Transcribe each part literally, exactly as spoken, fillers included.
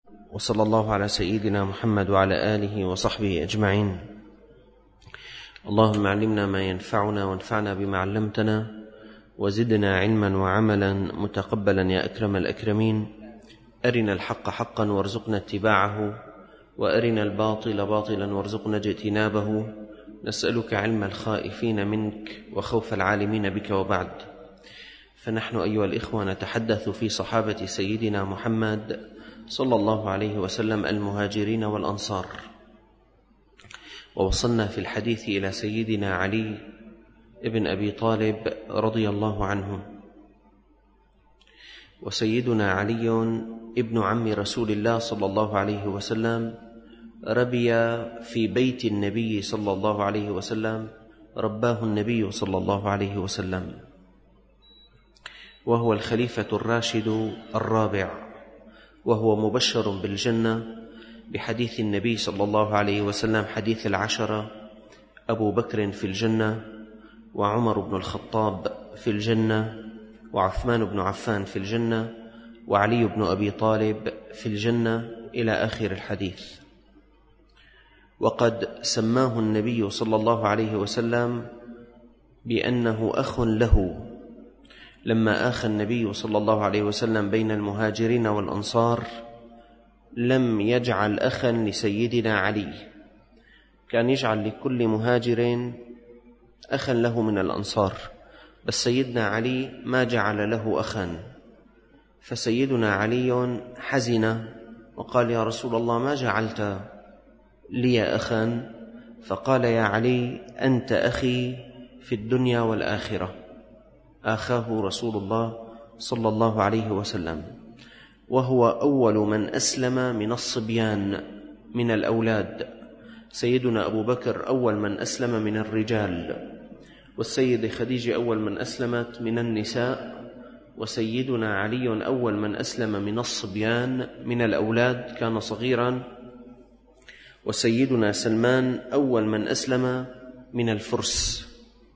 وصلى الله على سيدنا محمد وعلى آله وصحبه أجمعين. اللهم علمنا ما ينفعنا وانفعنا بما علمتنا وزدنا علما وعملا متقبلا يا أكرم الأكرمين. أرنا الحق حقا وارزقنا اتباعه، وأرنا الباطل باطلا وارزقنا اجتنابه. نسألك علم الخائفين منك وخوف العالمين بك، وبعد. فنحن أيها الإخوة نتحدث في صحابة سيدنا محمد صلى الله عليه وسلم المهاجرين والأنصار، ووصلنا في الحديث إلى سيدنا علي ابن أبي طالب رضي الله عنه. وسيدنا علي ابن عم رسول الله صلى الله عليه وسلم ربي في بيت النبي صلى الله عليه وسلم، رباه النبي صلى الله عليه وسلم، وهو الخليفة الراشد الرابع، وهو مبشر بالجنة بحديث النبي صلى الله عليه وسلم، حديث العشرة: أبو بكر في الجنة، وعمر بن الخطاب في الجنة، وعثمان بن عفان في الجنة، وعلي بن أبي طالب في الجنة، إلى آخر الحديث. وقد سماه النبي صلى الله عليه وسلم بأنه أخ له، لما آخى النبي صلى الله عليه وسلم بين المهاجرين والأنصار لم يجعل أخا لسيدنا علي، كان يجعل لكل مهاجر أخا له من الأنصار، بس سيدنا علي ما جعل له أخا. فسيدنا علي حزن وقال: يا رسول الله، ما جعلت لي أخا؟ فقال: يا علي، أنت أخي في الدنيا والآخرة. آخاه رسول الله صلى الله عليه وسلم، وهو أول من أسلم من الصبيان من الأولاد. سيدنا أبو بكر أول من أسلم من الرجال، والسيدة خديجة أول من أسلمت من النساء، وسيدنا علي أول من أسلم من الصبيان من الأولاد، كان صغيرا. وسيدنا سلمان أول من أسلم من الفرس.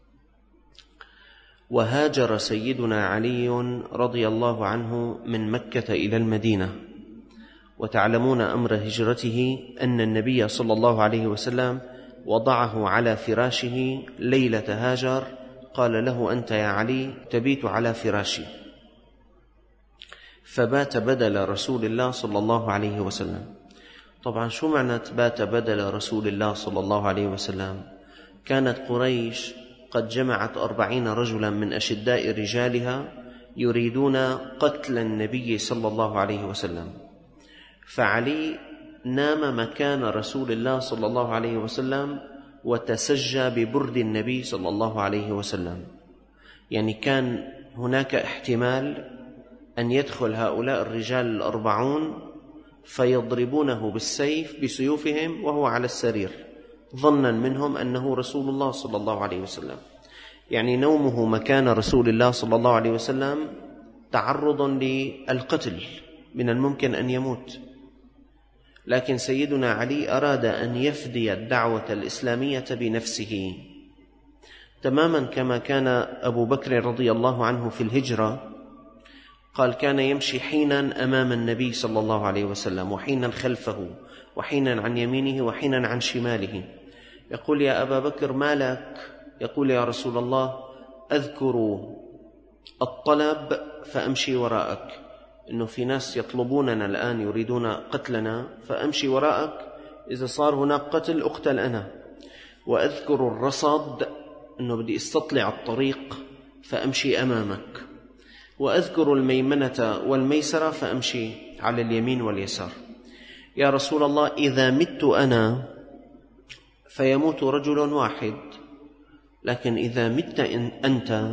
وهاجر سيدنا علي رضي الله عنه من مكة إلى المدينة. وتعلمون أمر هجرته أن النبي صلى الله عليه وسلم وضعه على فراشه ليلة هاجر، قال له: أنت يا علي تبيت على فراشي. فبات بدل رسول الله صلى الله عليه وسلم. طبعا شو معنى بات بدل رسول الله صلى الله عليه وسلم؟ كانت قريش قد جمعت أربعين رجلا من أشداء رجالها يريدون قتل النبي صلى الله عليه وسلم، فعلي نام مكان رسول الله صلى الله عليه وسلم وتسجى ببرد النبي صلى الله عليه وسلم. يعني كان هناك احتمال أن يدخل هؤلاء الرجال الأربعون فيضربونه بالسيف بسيوفهم وهو على السرير، ظنا منهم أنه رسول الله صلى الله عليه وسلم. يعني نومه مكان رسول الله صلى الله عليه وسلم تعرض للقتل، من الممكن أن يموت. لكن سيدنا علي أراد أن يفدي الدعوة الإسلامية بنفسه، تماما كما كان أبو بكر رضي الله عنه في الهجرة. قال: كان يمشي حينا أمام النبي صلى الله عليه وسلم، وحينا خلفه، وحينا عن يمينه، وحينا عن شماله. يقول: يا أبا بكر، ما لك؟ يقول: يا رسول الله، أذكر الطلب فأمشي وراءك، إنه في ناس يطلبوننا الآن يريدون قتلنا، فأمشي وراءك، إذا صار هناك قتل أقتل أنا. وأذكر الرصد، إنه بدي استطلع الطريق فأمشي أمامك. وأذكر الميمنة والميسرة فأمشي على اليمين واليسار. يا رسول الله، إذا مت أنا فيموت رجل واحد، لكن إذا مت أنت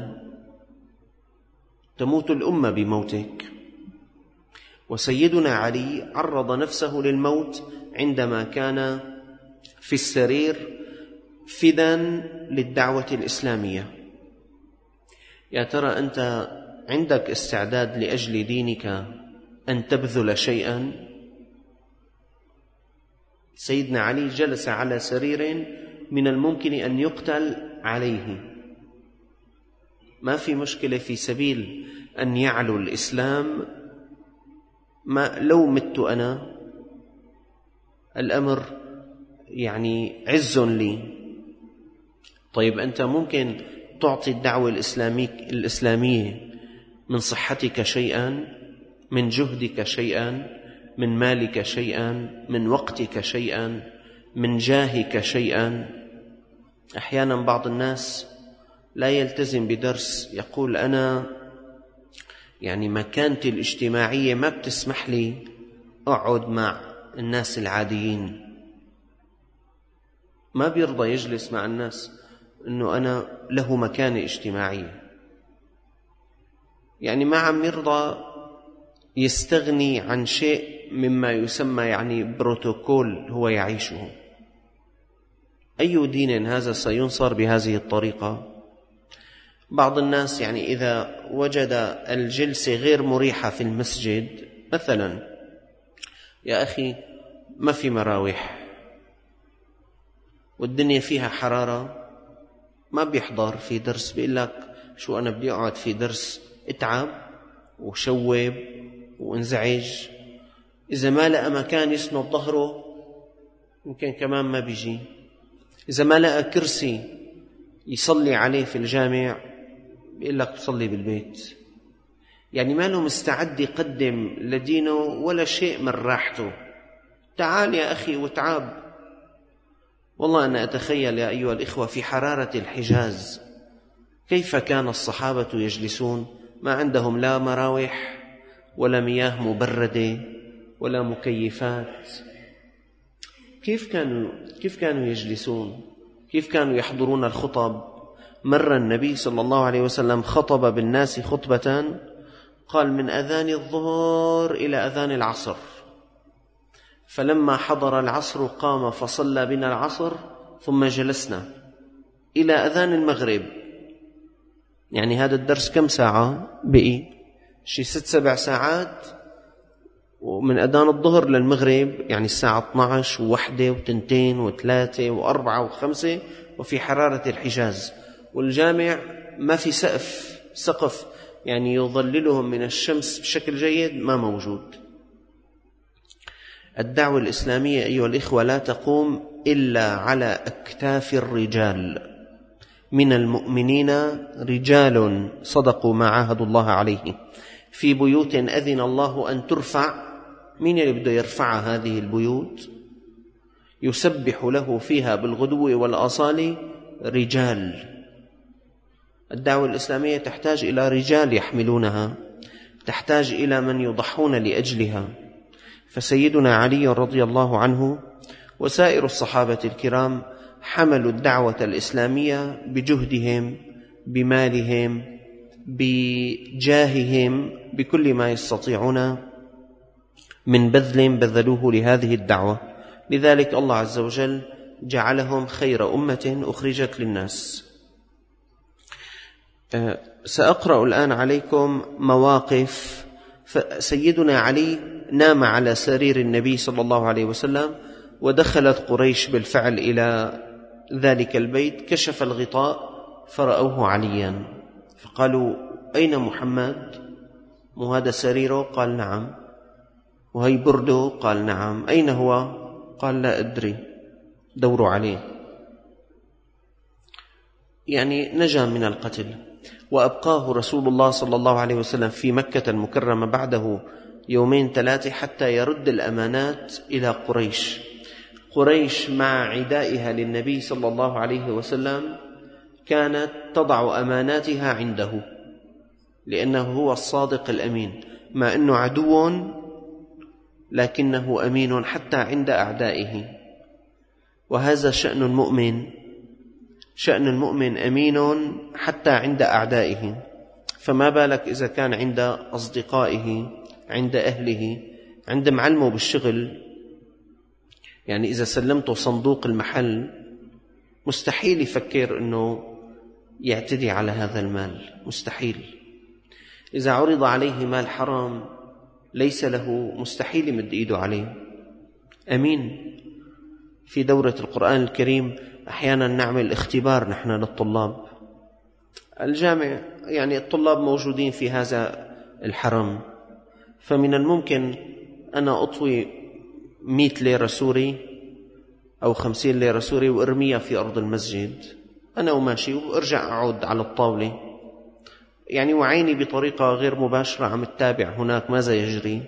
تموت الأمة بموتك. وسيدنا علي عرض نفسه للموت عندما كان في السرير فداً للدعوة الإسلامية. يا ترى أنت عندك استعداد لأجل دينك أن تبذل شيئا؟ سيدنا علي جلس على سرير من الممكن أن يقتل عليه، ما في مشكلة في سبيل أن يعلو الإسلام. ما لو مت أنا الأمر يعني عز لي. طيب أنت ممكن تعطي الدعوة الإسلامية من صحتك شيئا، من جهدك شيئا، من مالك شيئا، من وقتك شيئا، من جاهك شيئا. أحيانا بعض الناس لا يلتزم بدرس، يقول أنا يعني مكانتي الاجتماعية ما بتسمح لي أقعد مع الناس العاديين، ما بيرضى يجلس مع الناس أنه أنا له مكانة اجتماعية، يعني ما عم يرضى يستغني عن شيء مما يسمى يعني بروتوكول هو يعيشه. أي دين هذا سينصر بهذه الطريقة؟ بعض الناس يعني إذا وجد الجلسة غير مريحة في المسجد، مثلا يا أخي ما في مراوح والدنيا فيها حرارة، ما بيحضر في درس، بيقول لك شو أنا بدي أقعد في درس اتعب وشوب وانزعج. إذا ما لقى مكان يسند ظهره يمكن كمان ما بيجي. إذا ما لقى كرسي يصلي عليه في الجامع بيقول لك تصلي بالبيت. يعني ما له مستعد يقدم لدينه ولا شيء من راحته. تعال يا أخي وتعاب. والله أنا أتخيل يا أيها الإخوة في حرارة الحجاز كيف كان الصحابة يجلسون، ما عندهم لا مراوح ولا مياه مبردة ولا مكيفات. كيف كانوا كيف كانوا يجلسون؟ كيف كانوا يحضرون الخطب؟ مر النبي صلى الله عليه وسلم خطب بالناس خطبة قال من أذان الظهر إلى أذان العصر، فلما حضر العصر قام فصلى بنا العصر ثم جلسنا إلى أذان المغرب. يعني هذا الدرس كم ساعة بقي؟ شي ست سبع ساعات، ومن أذان الظهر للمغرب يعني الساعة اثنى عشر وواحدة وتنتين وثلاثة وأربعة وخمسة، وفي حرارة الحجاز، والجامع ما في سقف سقف يعني يظللهم من الشمس بشكل جيد، ما موجود. الدعوة الإسلامية أيها الإخوة لا تقوم إلا على أكتاف الرجال. من المؤمنين رجال صدقوا ما عاهدوا الله عليه في بيوت أذن الله أن ترفع. مين اللي بده يرفع هذه البيوت؟ يسبح له فيها بالغدو والآصال رجال. الدعوة الإسلامية تحتاج إلى رجال يحملونها، تحتاج إلى من يضحون لأجلها. فسيدنا علي رضي الله عنه وسائر الصحابة الكرام حملوا الدعوة الإسلامية بجهدهم، بمالهم، بجاههم، بكل ما يستطيعون من بذل بذلوه لهذه الدعوة. لذلك الله عز وجل جعلهم خير أمة أخرجت للناس. سأقرأ الآن عليكم مواقف. سيدنا علي نام على سرير النبي صلى الله عليه وسلم، ودخلت قريش بالفعل إلى ذلك البيت، كشف الغطاء فرأوه عليا، فقالوا أين محمد؟ وهذا سريره؟ قال نعم. وهي برده؟ قال نعم. أين هو؟ قال لا أدري، دوروا عليه. يعني نجا من القتل. وأبقاه رسول الله صلى الله عليه وسلم في مكة المكرمة بعده يومين ثلاثة حتى يرد الأمانات إلى قريش. قريش مع عدائها للنبي صلى الله عليه وسلم كانت تضع أماناتها عنده، لأنه هو الصادق الأمين، مع أنه عدو لكنه أمين حتى عند أعدائه. وهذا شأن المؤمن، شأن المؤمن أمين حتى عند أعدائه، فما بالك إذا كان عند أصدقائه، عند أهله، عند معلمه بالشغل. يعني إذا سلمته صندوق المحل مستحيل يفكر أنه يعتدي على هذا المال، مستحيل. إذا عرض عليه مال حرام ليس له، مستحيل يمد إيده عليه. أمين. في دورة القرآن الكريم أحيانا نعمل اختبار نحن للطلاب. الجامع يعني الطلاب موجودين في هذا الحرم، فمن الممكن أنا أطوي مئة ليرة سوري أو خمسين ليرة سوري وارميها في أرض المسجد، أنا وماشي وارجع أعود على الطاولة، يعني وعيني بطريقة غير مباشرة عم تتابع هناك ماذا يجري.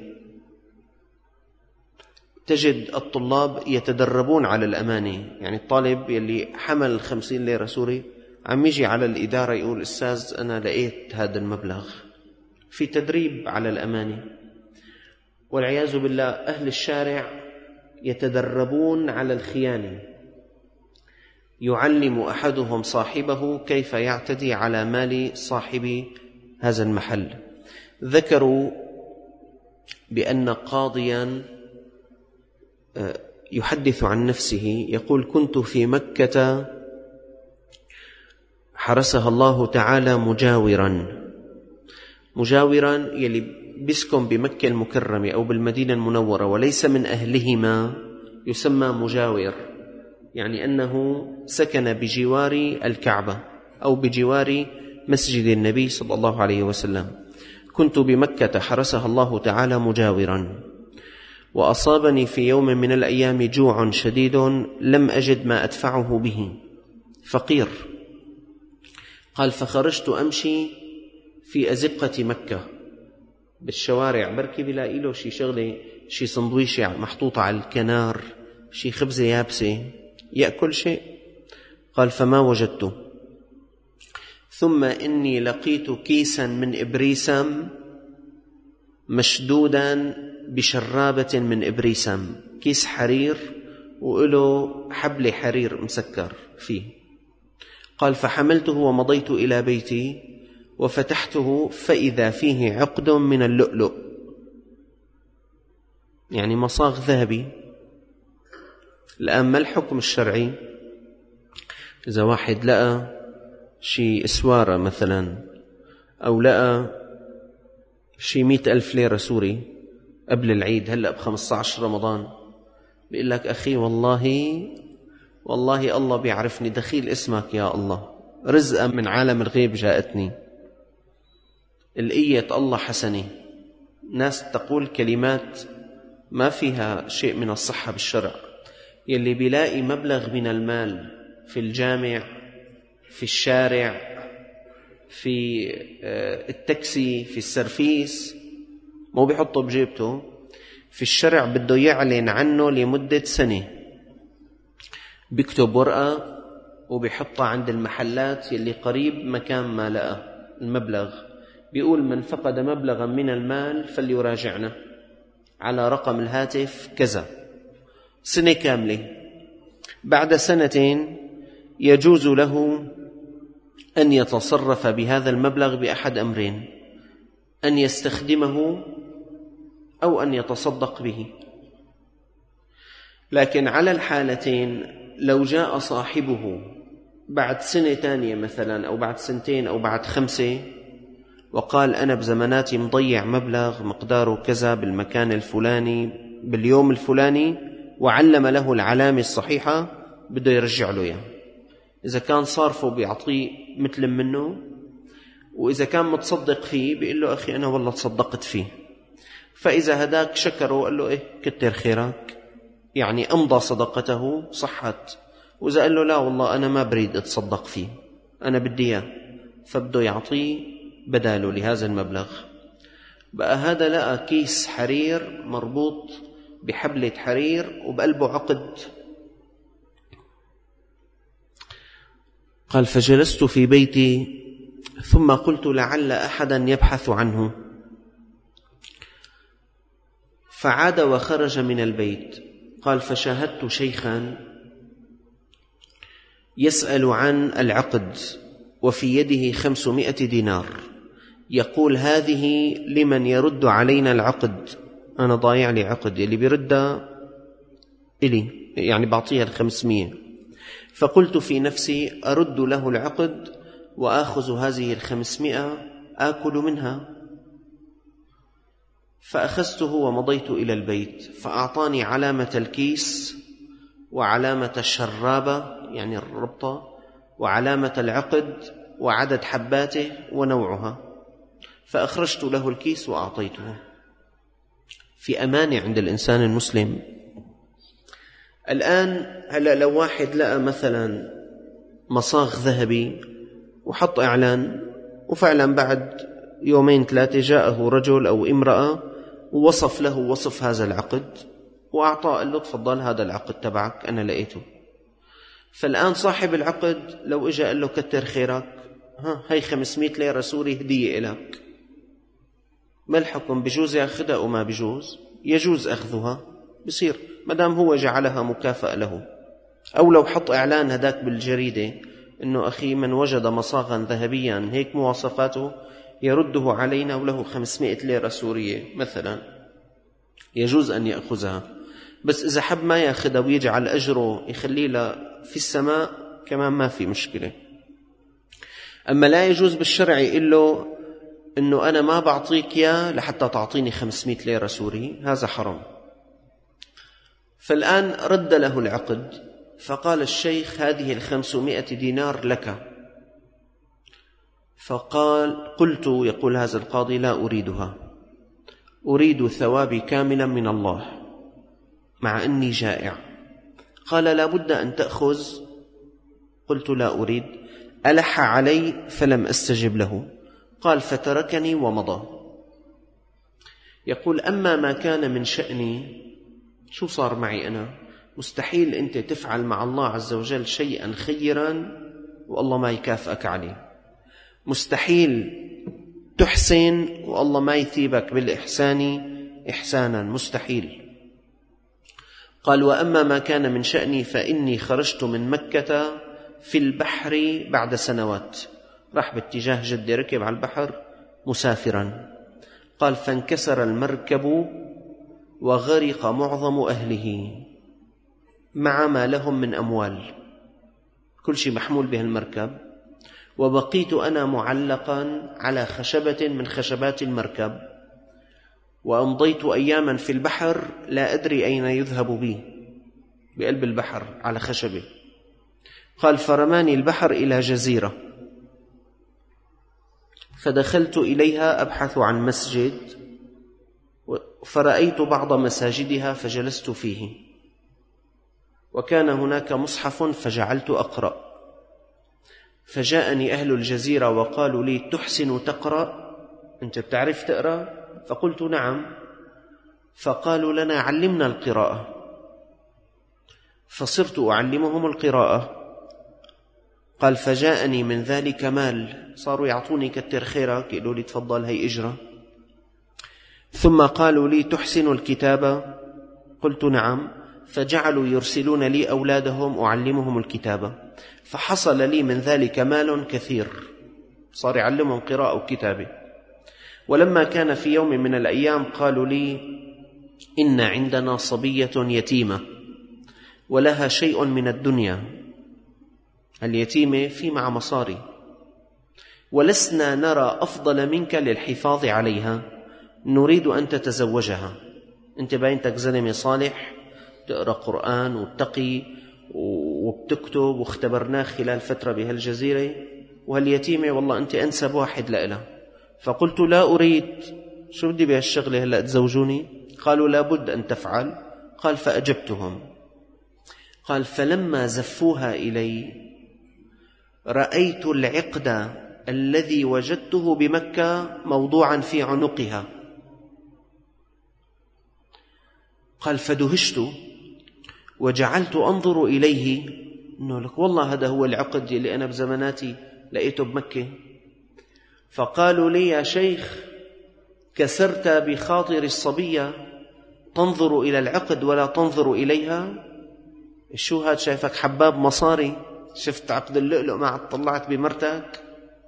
تجد الطلاب يتدربون على الأمانة، يعني الطالب يلي حمل الخمسين ليرة سوري عم يجي على الإدارة يقول أستاذ أنا لقيت هذا المبلغ، في تدريب على الأمانة. والعياذ بالله أهل الشارع يتدربون على الخيانة، يعلم أحدهم صاحبه كيف يعتدي على مال صاحب هذا المحل. ذكروا بأن قاضيا يحدث عن نفسه يقول كنت في مكة حرسها الله تعالى مجاورا. مجاورا يلي بيسكن بمكة المكرمة أو بالمدينة المنورة وليس من أهلهما يسمى مجاور، يعني أنه سكن بجوار الكعبة أو بجوار مسجد النبي صلى الله عليه وسلم. كنت بمكة حرسها الله تعالى مجاورا، وأصابني في يوم من الأيام جوع شديد لم أجد ما أدفعه به، فقير. قال فخرجت أمشي في أزقة مكة بالشوارع، بركي بلاقي له شي شغلة، شي سندويشة محطوطة على الكنار، شي خبزة يابسة يأكل شيء. قال فما وجدته، ثم إني لقيت كيسا من إبريسم مشدودا بشرابة من إبريسم، كيس حرير وله حبل حرير مسكر فيه. قال فحملته ومضيت إلى بيتي وفتحته فإذا فيه عقد من اللؤلؤ، يعني مصاغ ذهبي. الآن ما الحكم الشرعي إذا واحد لقى شي إسوارة مثلا أو لقى شي مئة ألف ليرة سوري قبل العيد هلأ بخمسة عشر رمضان، بيقول لك أخي والله والله الله بيعرفني، دخيل اسمك يا الله، رزقا من عالم الغيب جاءتني، الإية الله حسنة. ناس تقول كلمات ما فيها شيء من الصحة بالشرع. يلي بيلاقي مبلغ من المال في الجامع، في الشارع، في التاكسي، في السرفيس، مو بيحطه بجيبته، في الشرع بده يعلن عنه لمدة سنة، بيكتب ورقة وبيحطها عند المحلات يلي قريب مكان ما لقى المبلغ، بيقول من فقد مبلغا من المال فليراجعنا على رقم الهاتف كذا، سنة كاملة. بعد سنتين يجوز له أن يتصرف بهذا المبلغ بأحد أمرين: أن يستخدمه أو أن يتصدق به. لكن على الحالتين لو جاء صاحبه بعد سنة تانية مثلا أو بعد سنتين أو بعد خمسة وقال أنا بزماناتي مضيع مبلغ مقداره كذا بالمكان الفلاني باليوم الفلاني، وعلم له العلامة الصحيحة، بده يرجع له إياه. إذا كان صارفه بيعطيه مثل منه، وإذا كان متصدق فيه بيقول له أخي أنا والله تصدقت فيه. فإذا هداك شكره وقال له إيه كتر خيرك، يعني أمضى صدقته صحت. وإذا قال له لا والله أنا ما بريد أتصدق فيه، أنا بدي إياه، فبده يعطيه بداله لهذا المبلغ. بقى هذا لقى كيس حرير مربوط بحبلة حرير وبقلبه عقد. قال فجلست في بيتي ثم قلت لعل أحدا يبحث عنه، فعاد وخرج من البيت. قال فشاهدت شيخا يسأل عن العقد وفي يده خمسمائة دينار، يقول هذه لمن يرد علينا العقد، أنا ضايع لي عقد، اللي بيردها إلي يعني بعطيها الخمسمية. فقلت في نفسي أرد له العقد وآخذ هذه الخمسمائة آكل منها. فأخذته ومضيت إلى البيت، فأعطاني علامة الكيس وعلامة الشرابة يعني الربطة وعلامة العقد وعدد حباته ونوعها، فأخرجت له الكيس وأعطيته. في أمانة عند الإنسان المسلم الآن هلأ لو واحد لقى مثلا مصاغ ذهبي وحط إعلان، وفعلا بعد يومين ثلاثة جاءه رجل أو امرأة ووصف له وصف هذا العقد وأعطاه، قال له تفضل هذا العقد تبعك أنا لقيته. فالآن صاحب العقد لو إجا قال له كتر خيرك، ها هي خمسمائة ليرة سوري هدية إلك، ما الحكم؟ بجوز يأخذها أو ما بجوز؟ يجوز أخذها، بصير مدام هو جعلها مكافأة له. أو لو حط إعلان هداك بالجريدة إنه أخي من وجد مصاغا ذهبيا هيك مواصفاته يرده علينا وله خمسمائة ليرة سورية مثلا، يجوز أن يأخذها. بس إذا حب ما يأخذها ويجعل أجره يخليه له في السماء كمان ما في مشكلة. أما لا يجوز بالشرع يقول له إنه أنا ما بعطيك يا لحتى تعطيني خمسمائة ليرة سوري، هذا حرام. فالآن رد له العقد، فقال الشيخ هذه الخمسمائة دينار لك. فقال قلت، يقول هذا القاضي، لا أريدها، أريد ثوابي كاملا من الله مع أني جائع. قال لا بد أن تأخذ. قلت لا أريد. ألح علي فلم أستجب له. قال فتركني ومضى. يقول أما ما كان من شأني، شو صار معي أنا؟ مستحيل أنت تفعل مع الله عز وجل شيئا خيرا والله ما يكافئك عليه، مستحيل تحسن والله ما يثيبك بالإحسان إحسانا، مستحيل. قال وأما ما كان من شأني فإني خرجت من مكة في البحر بعد سنوات، راح باتجاه جدة، ركب على البحر مسافرا. قال فانكسر المركب وغرق معظم أهله مع ما لهم من أموال، كل شيء محمول به المركب، وبقيت أنا معلقا على خشبة من خشبات المركب، وأمضيت أياما في البحر لا أدري أين يذهب بي، بقلب البحر على خشبة. قال فرماني البحر إلى جزيرة، فدخلت إليها أبحث عن مسجد، فرأيت بعض مساجدها فجلست فيه، وكان هناك مصحف فجعلت أقرأ. فجاءني أهل الجزيرة وقالوا لي تحسن تقرأ؟ أنت بتعرف تقرأ؟ فقلت نعم. فقالوا لنا علمنا القراءة. فصرت أعلمهم القراءة. قال فجاءني من ذلك مال، صاروا يعطوني كتر خيرك، يقولوا لي تفضل هي إجرة. ثم قالوا لي تحسن الكتابة؟ قلت نعم. فجعلوا يرسلون لي أولادهم أعلمهم الكتابة، فحصل لي من ذلك مال كثير، صار يعلمهم قراءة وكتابة. ولما كان في يوم من الأيام قالوا لي إن عندنا صبية يتيمة ولها شيء من الدنيا، اليتيمة في مع مصاري، ولسنا نرى أفضل منك للحفاظ عليها، نريد أن تتزوجها، أنت باينتك زلمة صالح، تقرأ قرآن وتقي وبتكتب، واختبرناك خلال فترة بهالجزيرة، وهاليتيمة والله أنت أنسب واحد لها. فقلت لا أريد، شو بدي بهالشغلة هلأ تزوجوني؟ قالوا لا بد أن تفعل. قال فأجبتهم. قال فلما زفوها إلي رأيت العقد الذي وجدته بمكة موضوعا في عنقها. قال فدهشت وجعلت أنظر إليه، إنه لك والله هذا هو العقد اللي أنا بزماناتي لقيته بمكة. فقالوا لي يا شيخ كسرت بخاطر الصبية، تنظر إلى العقد ولا تنظر إليها؟ شو هاد شايفك حباب مصاري، شفت عقد اللؤلؤ ما عاد طلعت بمرتك؟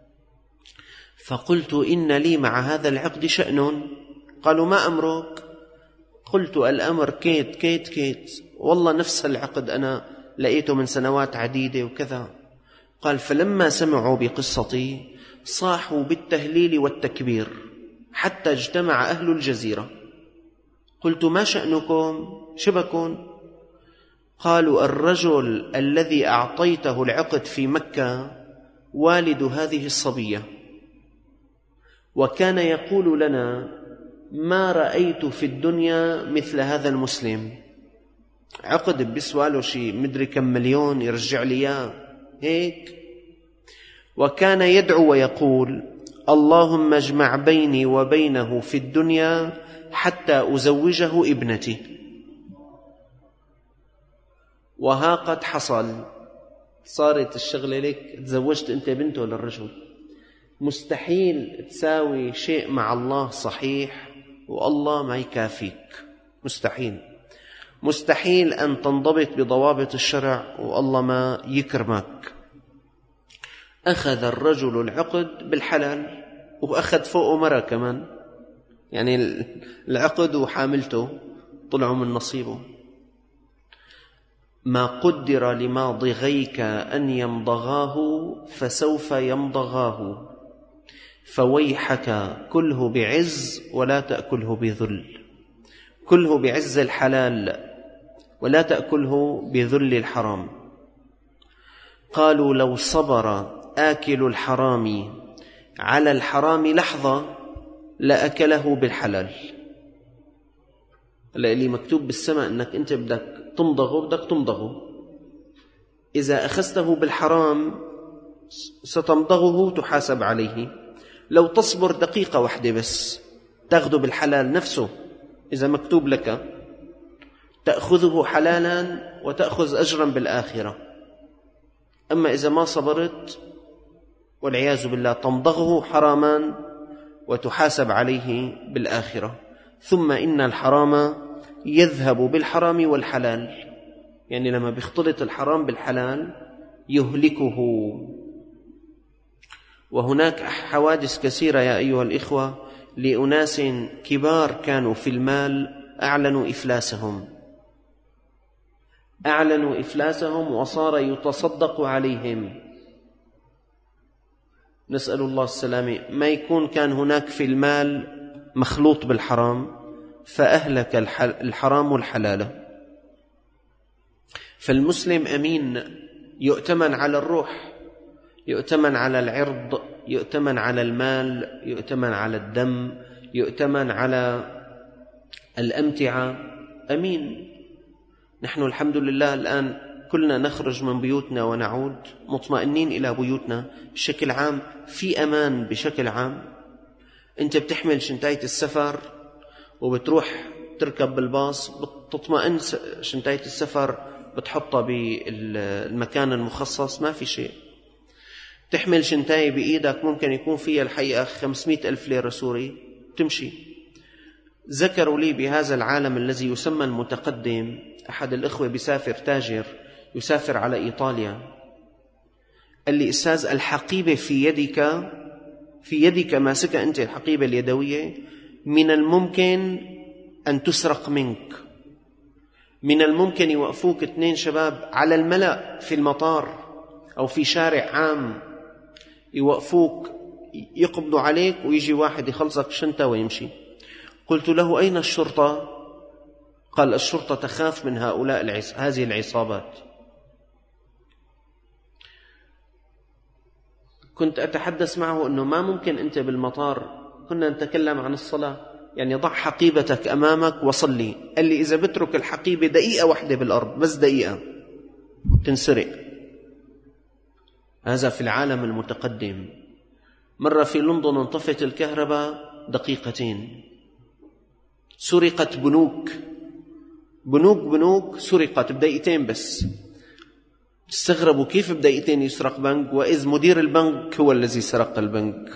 فقلت إن لي مع هذا العقد شأن. قالوا ما أمرك؟ قلت الأمر كيت كيت كيت، والله نفس العقد أنا لقيته من سنوات عديدة وكذا. قال فلما سمعوا بقصتي صاحوا بالتهليل والتكبير حتى اجتمع أهل الجزيرة. قلت ما شأنكم؟ شبكون؟ قالوا الرجل الذي أعطيته العقد في مكة والد هذه الصبية، وكان يقول لنا ما رأيت في الدنيا مثل هذا المسلم، عقد بيسوى له شي مدري كم مليون يرجع لي اياه هيك. وكان يدعو ويقول: اللهم اجمع بيني وبينه في الدنيا حتى أزوجه ابنتي. وها قد حصل، صارت الشغلة لك، تزوجت أنت بنته للرجل. مستحيل تساوي شيء مع الله صحيح والله ما يكافيك، مستحيل. مستحيل أن تنضبط بضوابط الشرع والله ما يكرمك. أخذ الرجل العقد بالحلال وأخذ فوقه مرة كمان، يعني العقد وحاملته طلعوا من نصيبه. ما قدر لماضغيك أن يمضغاه فسوف يمضغاه، فويحك كله بعز ولا تأكله بذل. كله بعز الحلال ولا تأكله بذل الحرام. قالوا: لو صبر آكل الحرام على الحرام لحظة لأكله بالحلال. اللي مكتوب بالسماء أنك أنت بدك تمضغه، بدك تمضغه. إذا أخذته بالحرام ستمضغه، تحاسب عليه. لو تصبر دقيقة واحدة بس تأخذه بالحلال نفسه، إذا مكتوب لك تأخذه حلالا وتأخذ أجرا بالآخرة. أما إذا ما صبرت والعياذ بالله تمضغه حراما وتحاسب عليه بالآخرة. ثم إن الحرام يذهب بالحرام والحلال، يعني لما بيختلط الحرام بالحلال يهلكه. وهناك حوادث كثيرة يا أيها الإخوة لأناس كبار كانوا في المال أعلنوا إفلاسهم أعلنوا إفلاسهم وصار يتصدق عليهم، نسأل الله السلامة. ما يكون كان هناك في المال مخلوط بالحرام فأهلك الحرام والحلال. فالمسلم أمين، يؤتمن على الروح، يؤتمن على العرض، يؤتمن على المال، يؤتمن على الدم، يؤتمن على الأمتعة، أمين. نحن الحمد لله الآن كلنا نخرج من بيوتنا ونعود مطمئنين إلى بيوتنا بشكل عام، في أمان بشكل عام. أنت بتحمل شنطاية السفر وبتروح تركب بالباص، بتطمئن شنطاية السفر بتحطها بالمكان المخصص، ما في شيء. تحمل شنطاية بإيدك ممكن يكون فيها الحقيقة خمسمائة ألف ليرة سوري، تمشي. ذكروا لي بهذا العالم الذي يسمى المتقدم، أحد الإخوة بيسافر تاجر، يسافر على إيطاليا، قال لي: أستاذ، الحقيبة في يدك، في يدك ماسكة أنت الحقيبة اليدوية، من الممكن أن تسرق منك. من الممكن يوقفوك اثنين شباب على الملأ في المطار أو في شارع عام، يوقفوك يقبضوا عليك ويجي واحد يخلصك شنطة ويمشي. قلت له: أين الشرطة؟ قال: الشرطة تخاف من هؤلاء العص... هذه العصابات. كنت أتحدث معه أنه ما ممكن أنت بالمطار، كنا نتكلم عن الصلاة، يعني ضع حقيبتك أمامك وصلي. قال لي: إذا بترك الحقيبة دقيقة واحدة بالأرض، بس دقيقة، تنسرق. هذا في العالم المتقدم. مرة في لندن انطفت الكهرباء دقيقتين، سرقت بنوك بنوك بنوك سرقت بدقيقتين بس. استغربوا كيف بدقيقتين يسرق بنك، وإذ مدير البنك هو الذي سرق البنك.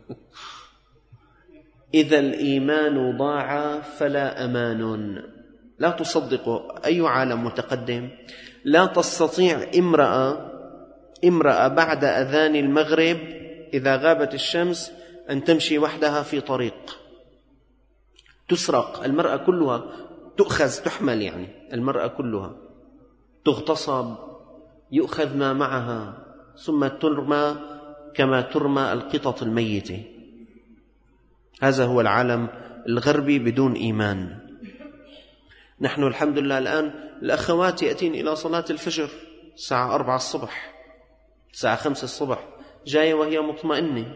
إذا الإيمان ضاع فلا أمان. لا تصدقوا أي عالم متقدم، لا تستطيع امرأة امرأة بعد أذان المغرب إذا غابت الشمس أن تمشي وحدها في طريق. تسرق المرأة كلها، تؤخذ تحمل، يعني المرأة كلها تغتصب، يؤخذ ما معها ثم ترمى كما ترمى القطط الميتة. هذا هو العالم الغربي بدون إيمان. نحن الحمد لله الآن الأخوات يأتين إلى صلاة الفجر الساعة أربعة الصبح، الساعة خمسة الصبح، جاية وهي مطمئنة.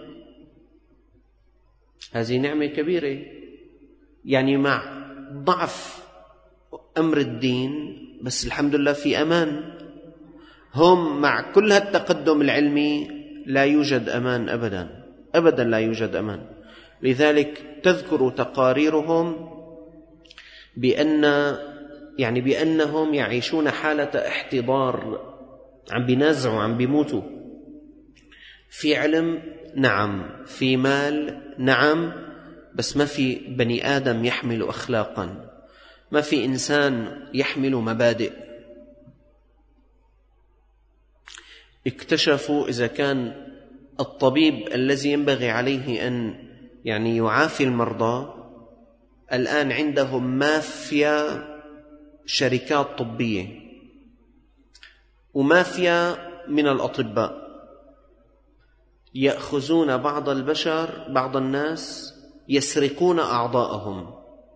هذه نعمة كبيرة، يعني مع ضعف أمر الدين، بس الحمد لله في أمان. هم مع كل هالتقدم العلمي لا يوجد أمان أبدا أبدا، لا يوجد أمان. لذلك تذكر تقاريرهم بأن يعني بأنهم يعيشون حالة احتضار، عم بينازعوا، عم بيموتوا. في علم نعم، في مال نعم، بس ما في بني آدم يحمل أخلاقا، ما في إنسان يحمل مبادئ. اكتشفوا إذا كان الطبيب الذي ينبغي عليه أن يعني يعافي المرضى الآن عندهم مافيا شركات طبية ومافيا من الأطباء يأخذون بعض البشر، بعض الناس يسرقون أعضاءهم،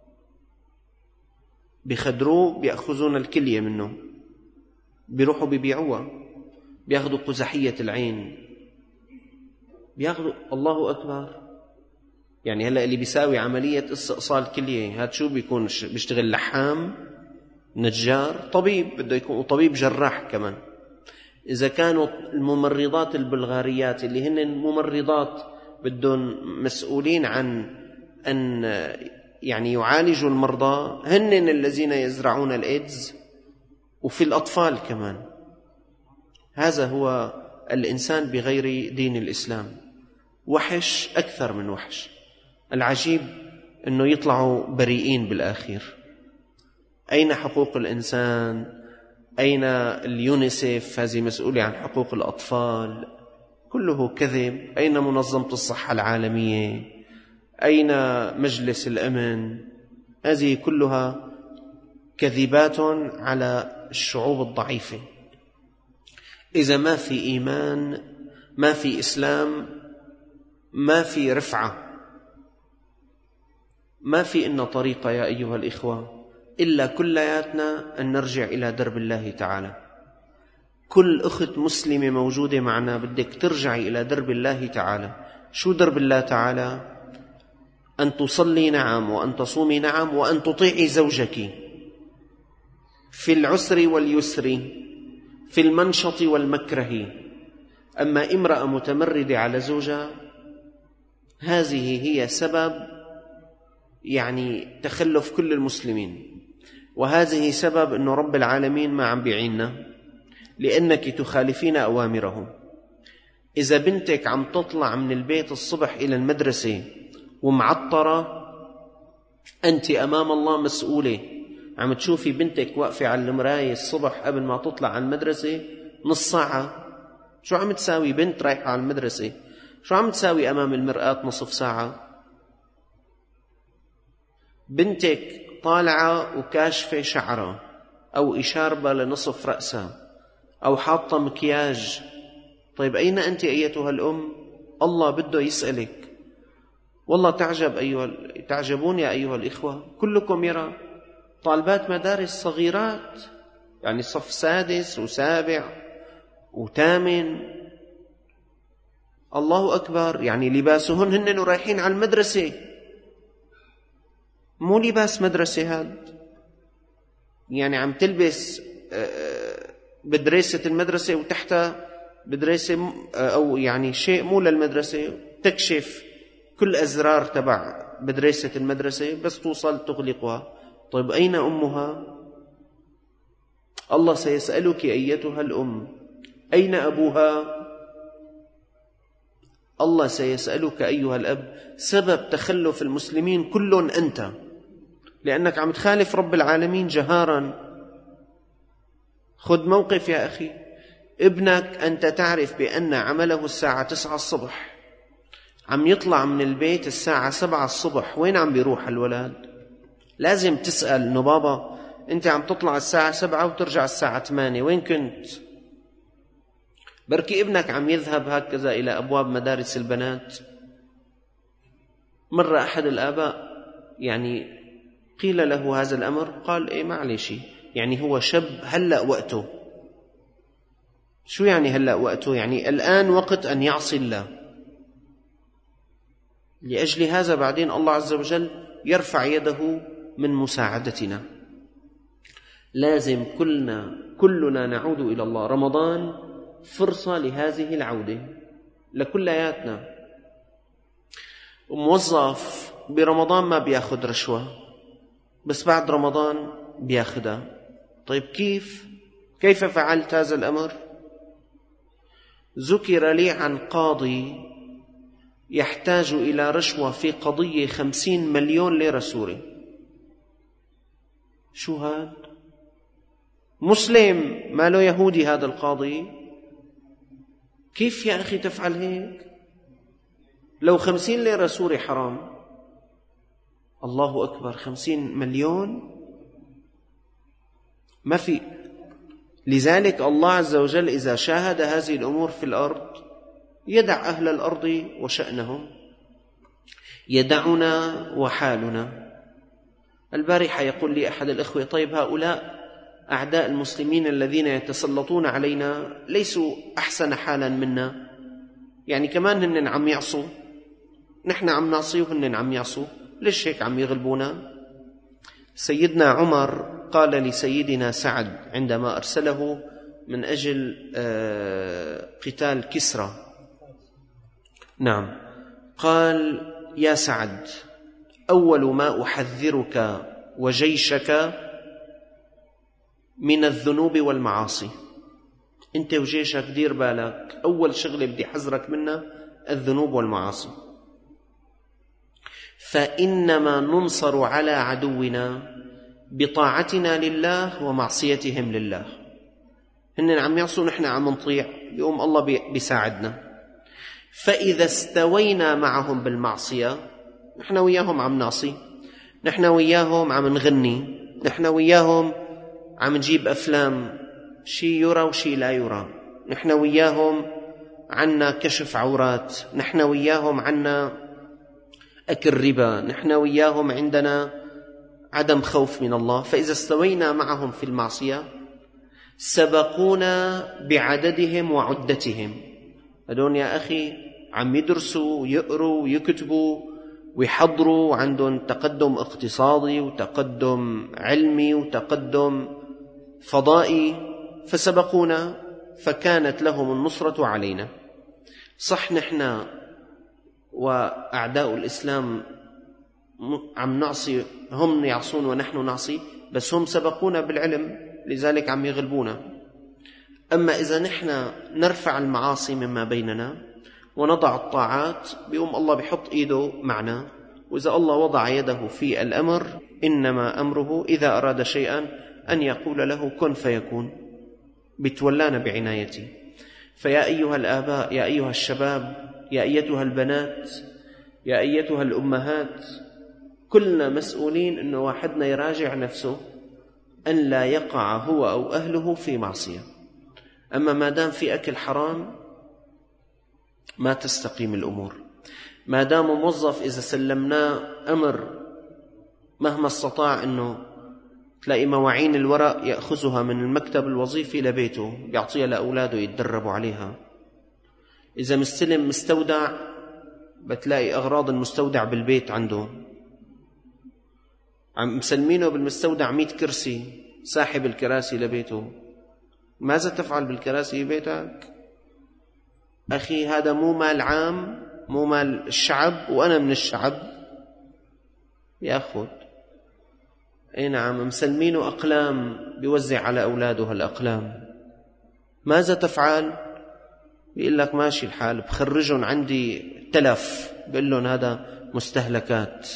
بيخدروه، بيأخذون الكلية منه، بيروحوا بيبيعوها، بياخذوا قزحية العين، بياخذوا. الله أكبر. يعني هلأ اللي بيساوي عملية استئصال كلية هاد شو بيكون؟ بيشتغل لحام، نجار، طبيب، بده يكون طبيب جراح كمان. إذا كانوا الممرضات البلغاريات اللي هن ممرضات بدهم مسؤولين عن أن يعني يعالجوا المرضى، هن الذين يزرعون الإيدز، وفي الأطفال كمان. هذا هو الإنسان بغير دين الإسلام، وحش أكثر من وحش. العجيب أنه يطلعوا بريئين بالآخر. أين حقوق الإنسان؟ أين اليونيسيف هذه مسؤولة عن حقوق الأطفال؟ كله كذب. أين منظمة الصحة العالمية؟ أين مجلس الأمن؟ هذه كلها كذبات على الشعوب الضعيفة. إذا ما في إيمان، ما في إسلام، ما في رفعة، ما في إن طريقة يا أيها الإخوة إلا كلياتنا أن نرجع إلى درب الله تعالى. كل أخت مسلمة موجودة معنا بدك ترجعي إلى درب الله تعالى. شو درب الله تعالى؟ أن تصلي نعم، وأن تصومي نعم، وأن تطيعي زوجك في العسر واليسر، في المنشط والمكره. أما امرأة متمردة على زوجها، هذه هي سبب يعني تخلف كل المسلمين، وهذه سبب أنه رب العالمين ما عم بيعيننا، لأنك تخالفين أوامره. إذا بنتك عم تطلع من البيت الصبح إلى المدرسة ومعطرة، أنت أمام الله مسؤولة. عم تشوفي بنتك واقفة على المراية الصبح قبل ما تطلع على المدرسة نص ساعة، شو عم تساوي بنت رايحة على المدرسة؟ شو عم تساوي أمام المرآة نصف ساعة؟ بنتك طالعة وكاشفة شعرها، أو إشاربة لنصف رأسها، أو حاطة مكياج. طيب أين أنت أيتها الأم؟ الله بده يسألك. والله تعجب أيها تعجبون يا أيها الإخوة، كلكم يرى طالبات مدارس صغيرات، يعني صف سادس وسابع وثامن، الله أكبر، يعني لباسهن هن رايحين على المدرسة، مو لباس مدرسة هذا. يعني عم تلبس بدريسة المدرسة وتحتها بدريسة أو يعني شيء مو للمدرسة، تكشف كل أزرار تبع بدريسة المدرسة، بس توصل تغلقها. طيب أين أمها؟ الله سيسألك أيتها الأم أين أبوها؟ الله سيسألك أيها الأب. سبب تخلف المسلمين كلهم أنت، لأنك عم تخالف رب العالمين جهارا. خذ موقف يا أخي. ابنك أنت تعرف بأن عمله الساعة تسعة الصبح، عم يطلع من البيت الساعة سبعة الصبح، وين عم بيروح الولد؟ لازم تسأل إنه بابا أنت عم تطلع الساعة سبعة وترجع الساعة ثمانية، وين كنت؟ بركي ابنك عم يذهب هكذا إلى أبواب مدارس البنات. مرة أحد الآباء يعني قيل له هذا الأمر، قال إيه معلش، يعني هو شاب هلأ وقته. شو يعني هلأ وقته؟ يعني الآن وقت أن يعصي الله. لأجل هذا بعدين الله عز وجل يرفع يده من مساعدتنا. لازم كلنا كلنا نعود إلى الله. رمضان فرصة لهذه العودة لكلياتنا. موظف برمضان ما بياخد رشوة، بس بعد رمضان بياخدها. طيب كيف كيف فعلت هذا الأمر؟ ذكر لي عن قاضي يحتاج إلى رشوة في قضية خمسين مليون ليرة سوري. شو هذا؟ مسلم ما له يهودي هذا القاضي. كيف يا أخي تفعل هيك؟ لو خمسين ليرة سوري حرام، الله أكبر، خمسين مليون ما في. لذلك الله عز وجل إذا شاهد هذه الأمور في الأرض يدع أهل الأرض وشأنهم، يدعنا وحالنا. البارحة يقول لي أحد الإخوة: طيب هؤلاء أعداء المسلمين الذين يتسلطون علينا ليسوا أحسن حالا منا؟ يعني كمان هن عم يعصوا، نحن عم نعصي وهن عم يعصوا، ليش هيك عم يغلبونا؟ سيدنا عمر قال لسيدنا سعد عندما أرسله من أجل قتال كسرى، نعم، قال: يا سعد، أول ما أحذرك وجيشك من الذنوب والمعاصي. أنت وجيشك دير بالك، أول شغلة بدي حذرك منها الذنوب والمعاصي. فإنما ننصر على عدونا بطاعتنا لله ومعصيتهم لله. هن عم يعصوا، نحن عم نطيع، يقوم الله بيساعدنا. فإذا استوينا معهم بالمعصية، نحن وياهم عم نعصي، نحن وياهم عم نغني، نحن وياهم عم نجيب أفلام شي يرى وشي لا يرى، نحن وياهم عنا كشف عورات، نحن وياهم عنا أكل ربا، نحن وياهم عندنا عدم خوف من الله. فإذا استوينا معهم في المعصية سبقونا بعددهم وعدتهم. هدول يا أخي عم يدرسوا ويقروا ويكتبوا ويحضروا، وعندهم تقدم اقتصادي وتقدم علمي وتقدم فضائي، فسبقونا، فكانت لهم النصرة علينا. صح نحن وأعداء الإسلام عم نعصي، هم يعصون ونحن نعصي، بس هم سبقونا بالعلم، لذلك عم يغلبونا. أما إذا نحن نرفع المعاصي مما بيننا ونضع الطاعات، بيقوم الله بيحط إيده معنا. وإذا الله وضع يده في الأمر، إنما أمره إذا أراد شيئا أن يقول له كن فيكون، بتولانا بعنايته. فيا أيها الآباء، يا أيها الشباب، يا أيتها البنات، يا أيتها الأمهات، كلنا مسؤولين إنه واحدنا يراجع نفسه أن لا يقع هو أو أهله في معصية. أما ما دام في أكل حرام ما تستقيم الأمور. ما دام موظف إذا سلمناه أمر مهما استطاع إنه تلاقي مواعين الورق يأخذها من المكتب الوظيفي لبيته بيعطيها لأولاده يتدربوا عليها. إذا مستلم مستودع بتلاقي أغراض المستودع بالبيت عنده، عم مسلمينه بالمستودع مئة كرسي، ساحب الكراسي لبيته. ماذا تفعل بالكراسي بيتك؟ أخي هذا مو مال عام، مو مال الشعب، وأنا من الشعب يأخذ. أي نعم، مسلمينه أقلام بيوزع على أولاده هالأقلام. ماذا تفعل؟ بيقول لك ماشي الحال، بخرجهم عندي تلف، بقول لهم هذا مستهلكات.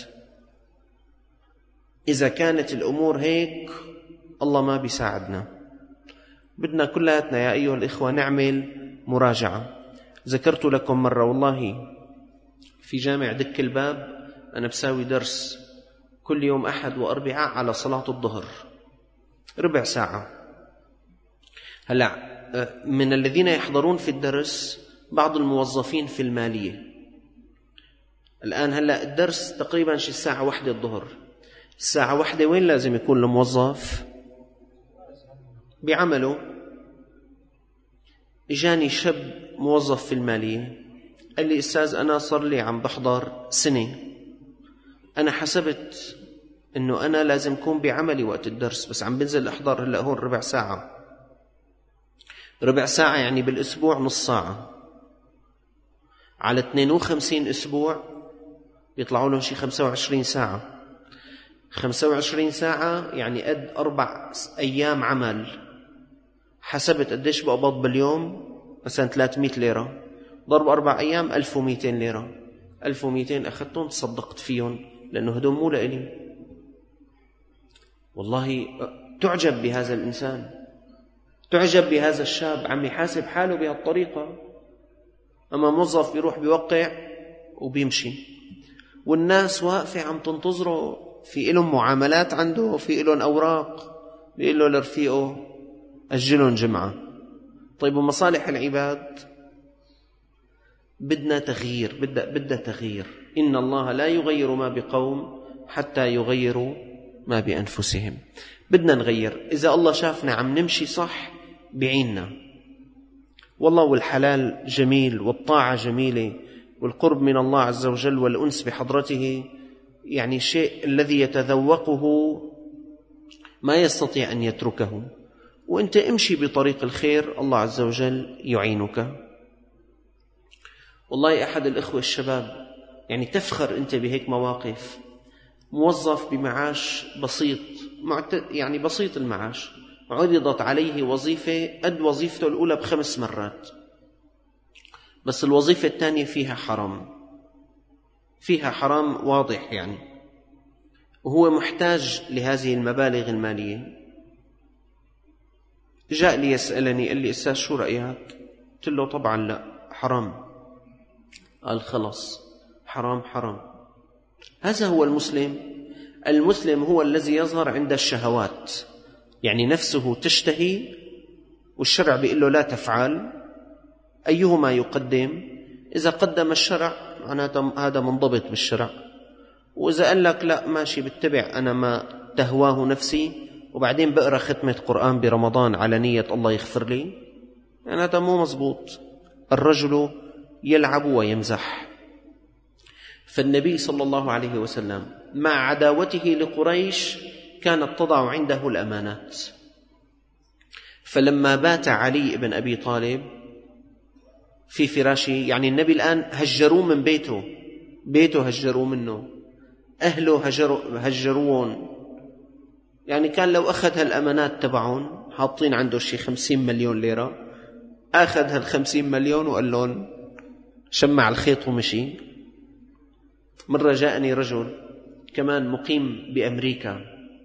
إذا كانت الأمور هيك الله ما بيساعدنا. بدنا كلاتنا يا أيها الإخوة نعمل مراجعة. ذكرت لكم مرة والله في جامع دك الباب أنا بساوي درس كل يوم أحد وأربعاء على صلاة الظهر ربع ساعة. هلأ من الذين يحضرون في الدرس بعض الموظفين في المالية. الآن هلأ الدرس تقريبا شي الساعة واحدة الظهر. الساعة واحدة وين لازم يكون الموظف؟ بعمله. إجاني شاب موظف في المالية قال لي: أستاذ أنا صار لي عم بحضر سنة، أنا حسبت إنه أنا لازم أكون بعملي وقت الدرس، بس عم بنزل أحضر هلأ هون ربع ساعة، ربع ساعة يعني بالأسبوع نص ساعة، على اثنين وخمسين أسبوع بيطلعوا لهم شي خمسة وعشرين ساعة. خمسة وعشرين ساعة يعني قد أربع أيام عمل. حسبت قديش بقبض باليوم؟ مثلا ثلاثمائة ليرة، ضرب أربع أيام ألف ومئتين ليرة. ألف ومئتين أخذتهم تصدقت فيهم لأنه هدول مو لإلي. والله تعجب بهذا الإنسان، تعجب بهذا الشاب عم يحاسب حاله بهالطريقة. أما موظف بيروح بيوقع وبيمشي، والناس واقفة عم تنتظره، في إلهم معاملات عنده، في إلهم أوراق، بيقول له لرفيقه أجلهم جمعة. طيب ومصالح العباد؟ بدنا تغيير، بدنا, بدنا تغيير. إن الله لا يغير ما بقوم حتى يغيروا ما بأنفسهم. بدنا نغير. إذا الله شافنا عم نمشي صح بعيننا. والله والحلال جميل، والطاعة جميلة، والقرب من الله عز وجل والأنس بحضرته يعني شيء الذي يتذوقه ما يستطيع أن يتركه. وأنت امشي بطريق الخير، الله عز وجل يعينك. والله أحد الإخوة الشباب يعني تفخر أنت بهيك مواقف. موظف بمعاش بسيط، يعني بسيط المعاش، عرضت عليه وظيفة قد وظيفته الأولى بخمس مرات، بس الوظيفة الثانية فيها حرام، فيها حرام واضح يعني، وهو محتاج لهذه المبالغ المالية. جاء لي يسألني، قال لي أستاذ شو رأيك؟ قلت له طبعا لا، حرام. قال خلص، حرام حرام. هذا هو المسلم. المسلم هو الذي يظهر عند الشهوات، يعني نفسه تشتهي والشرع بيقول له لا تفعل، أيهما يقدم؟ إذا قدم الشرع معناته هذا منضبط بالشرع، وإذا قال لك لا ماشي بتبع أنا ما تهواه نفسي وبعدين بقرأ ختمة قرآن برمضان على نية الله يغفر لي، يعني هذا مو مزبوط. الرجل يلعب ويمزح. فالنبي صلى الله عليه وسلم مع عداوته لقريش كانت تضع عنده الأمانات. فلما بات علي بن أبي طالب في فراشه، يعني النبي الآن هجروه من بيته، بيته هجروه منه، أهله هجروا هجروون، يعني كان لو أخذ هالأمانات تبعهم حاطين عنده شي خمسين مليون ليرة، أخذ هالخمسين مليون وقال لهم شمع الخيط ومشي. مرة جاءني رجل كمان مقيم بأمريكا،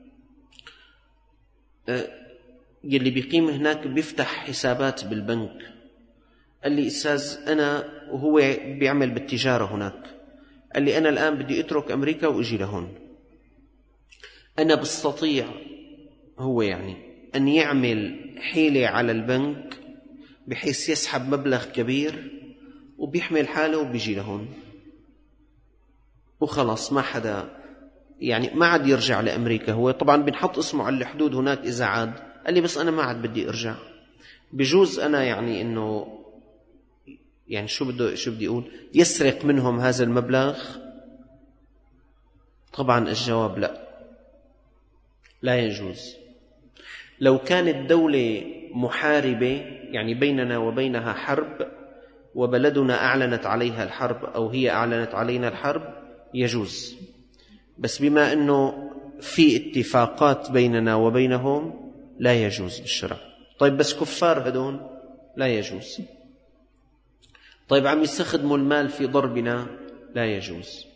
يلي بيقيم هناك بيفتح حسابات بالبنك. قال لي أستاذ أنا، وهو بيعمل بالتجارة هناك، قال لي أنا الآن بدي أترك أمريكا وأجي لهون. أنا بستطيع هو يعني أن يعمل حيلة على البنك بحيث يسحب مبلغ كبير وبيحمل حاله وبيجي لهون وخلاص، ما حدا يعني ما عاد يرجع لأمريكا. هو طبعا بنحط اسمه على الحدود هناك إذا عاد. قال لي بس أنا ما عاد بدي أرجع. بجوز أنا يعني إنه يعني شو بده شو بدي أقول يسرق منهم هذا المبلغ؟ طبعا الجواب لا، لا يجوز. لو كانت دولة محاربة يعني بيننا وبينها حرب وبلدنا أعلنت عليها الحرب أو هي أعلنت علينا الحرب يجوز، بس بما أنه في اتفاقات بيننا وبينهم لا يجوز بالشرع. طيب بس كفار هدول لا يجوز. طيب عم يستخدموا المال في ضربنا لا يجوز.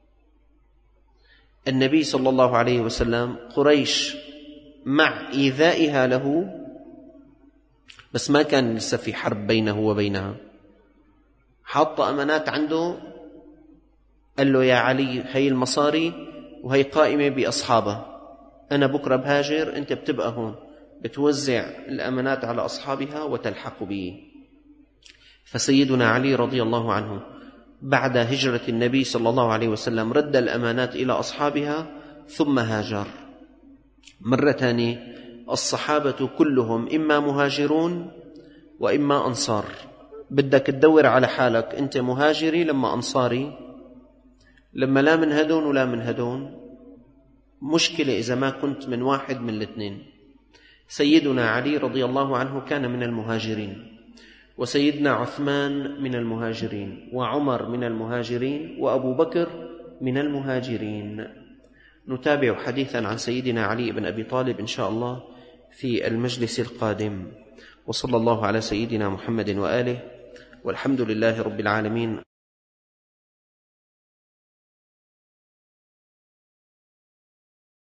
النبي صلى الله عليه وسلم قريش مع إيذائها له، بس ما كان لسه في حرب بينه وبينها، حط أمانات عنده، قال له يا علي هي المصاري وهي قائمة بأصحابها، أنا بكرة بهاجر، أنت بتبقى هون بتوزع الأمانات على أصحابها وتلحق بي. فسيدنا علي رضي الله عنه بعد هجرة النبي صلى الله عليه وسلم رد الأمانات إلى أصحابها ثم هاجر. مرة ثانية الصحابة كلهم إما مهاجرون وإما أنصار. بدك تدور على حالك، أنت مهاجري لما أنصاري، لما لا من هدون ولا من هدون مشكلة إذا ما كنت من واحد من الاثنين. سيدنا علي رضي الله عنه كان من المهاجرين، وسيدنا عثمان من المهاجرين، وعمر من المهاجرين، وأبو بكر من المهاجرين. نتابع حديثا عن سيدنا علي بن أبي طالب إن شاء الله في المجلس القادم. وصلى الله على سيدنا محمد وآله، والحمد لله رب العالمين.